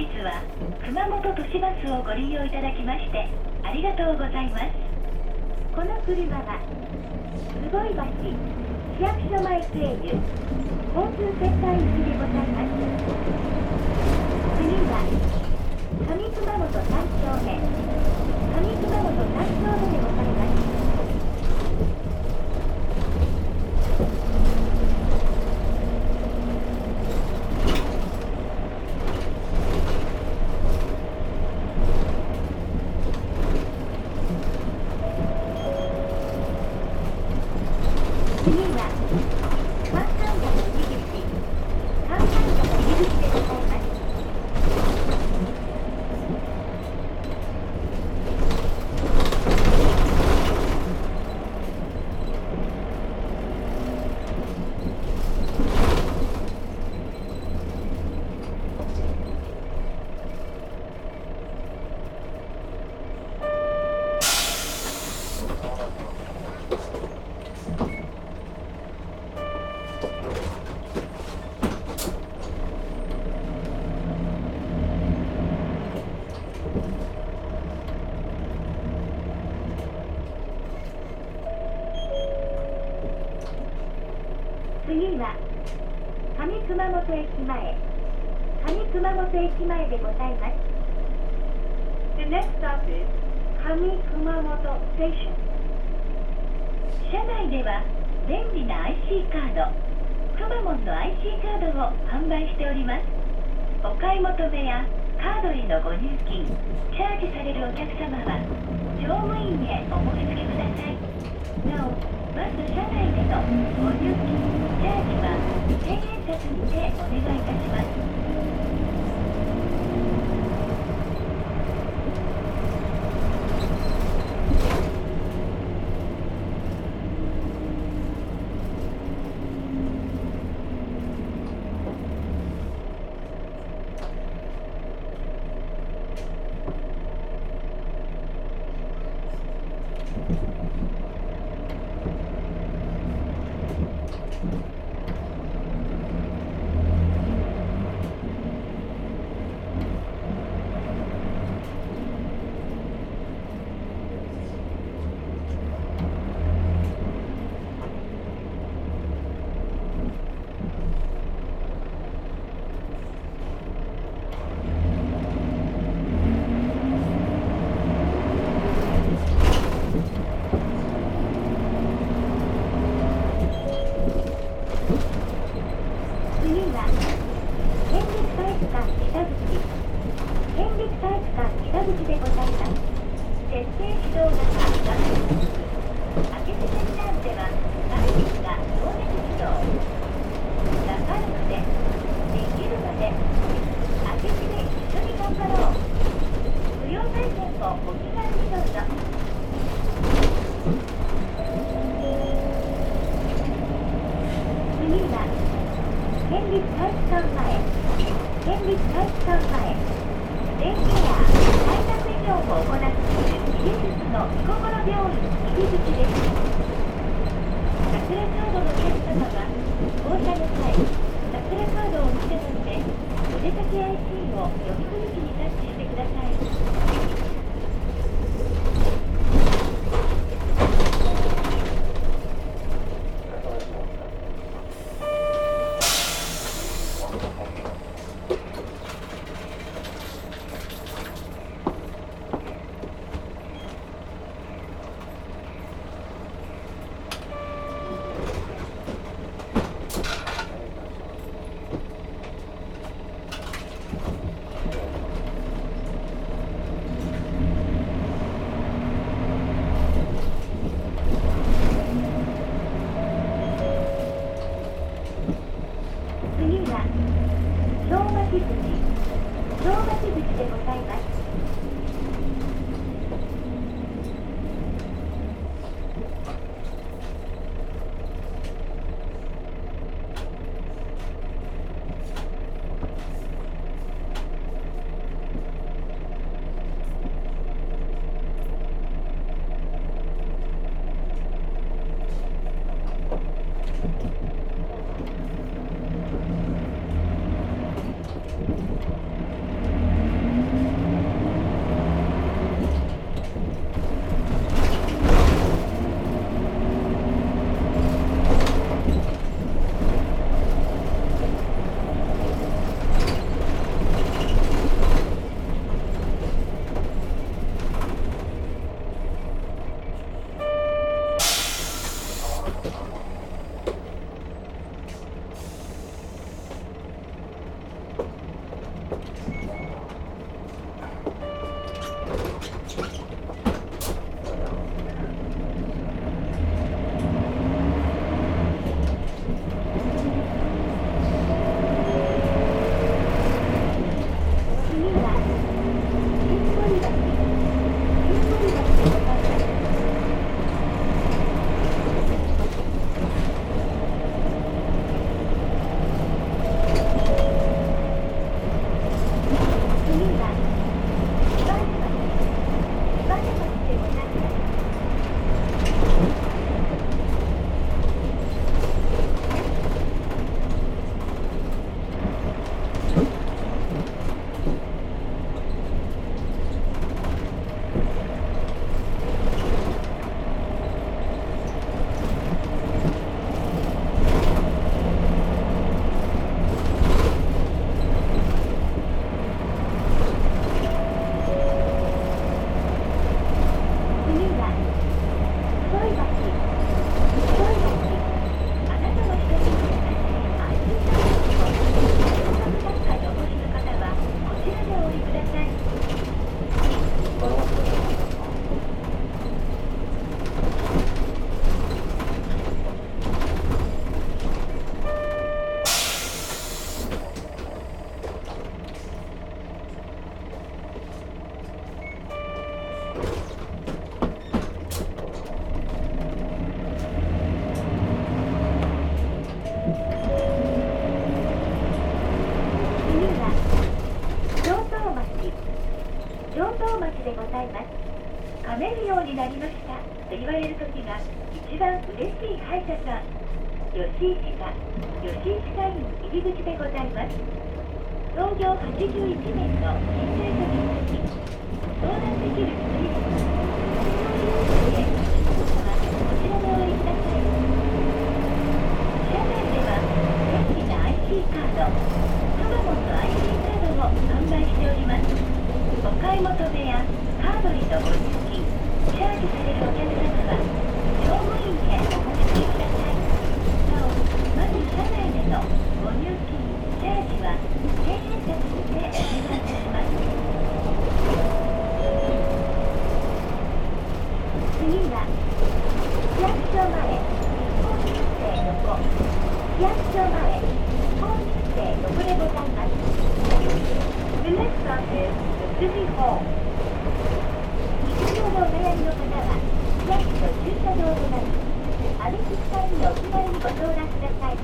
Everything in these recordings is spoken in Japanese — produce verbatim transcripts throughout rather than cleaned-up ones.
日は熊本都市バスをご利用いただきましてありがとうございます。この車は坪井橋市役所前経由交通センター行きでございます。次は上熊本さん丁目上熊本さん丁目でございます。次は上熊本駅前上熊本駅前でございます。 The next stop is 上熊本 Station。 車内では便利な アイシー カードくまモンの アイシー カードを販売しております。お買い求めやカードへのご入金チャージされるお客様は乗務員へお申し付けください。なおバス車内でのご入金チャージはせんえん札にてお願いいたします。 噛めるようになりましたと言われるときが一番嬉しい歯医者さん、吉井歯科、吉井歯科医院入り口でございます。創業はちじゅういちねんの近代都民的相談できる薬です。こちらでお降りください。車内では便利な アイシー カード、カマモンの アイシー カードを販売しております。お買い求めやカードにのご入金、チャージされるお客様は乗務員へお申し込みください。なお、まず車内でのご入金、チャージは千円札にてお願いいたします。次は市役所前本日生のご、市役所前本日生のごでございます。The next stop is the City Hall。日常のお悩みの方は市役所駐車場となり、アビススタインにお気軽にご相談ください。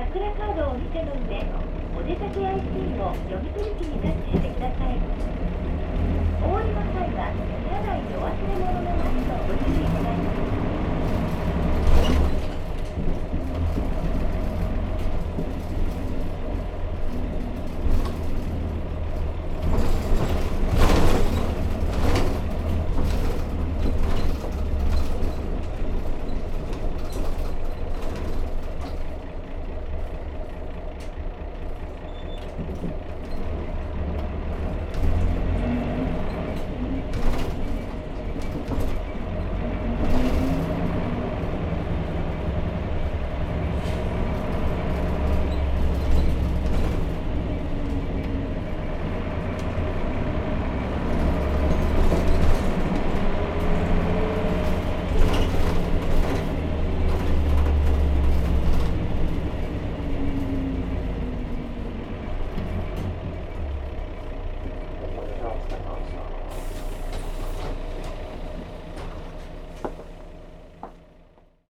お出かけ アイシー を読み取り機にタッチしてください。